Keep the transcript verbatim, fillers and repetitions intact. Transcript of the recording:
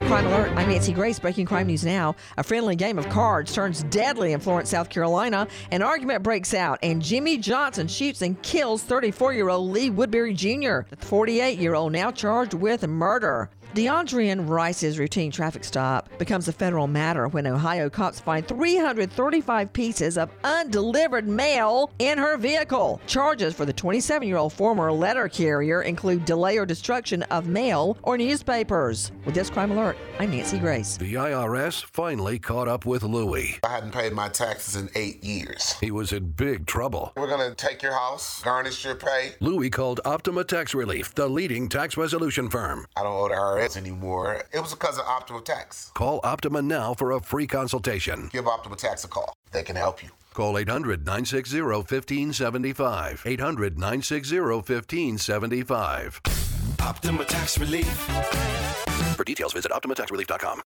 Crime Alert, I'm Nancy Grace. Breaking crime news now. A friendly game of cards turns deadly in Florence, South Carolina. An argument breaks out, and Jimmy Johnson shoots and kills thirty-four-year-old Lee Woodbury Junior, the forty-eight-year-old now charged with murder. DeAndrian Rice's routine traffic stop becomes a federal matter when Ohio cops find three hundred thirty-five pieces of undelivered mail in her vehicle. Charges for the twenty-seven-year-old former letter carrier include delay or destruction of mail or newspapers. With this Crime Alert, I'm Nancy Grace. The I R S finally caught up with Louie. I hadn't paid my taxes in eight years. He was in big trouble. We're going to take your house, garnish your pay. Louie called Optima Tax Relief, the leading tax resolution firm. I don't owe the I R S anymore. It was because of Optima Tax. Call Optima now for a free consultation. Give Optima Tax a call. They can help you. Call eight hundred, nine six zero, one five seven five. eight hundred, nine six zero, one five seven five. Optima Tax Relief. For details, visit optima tax relief dot com.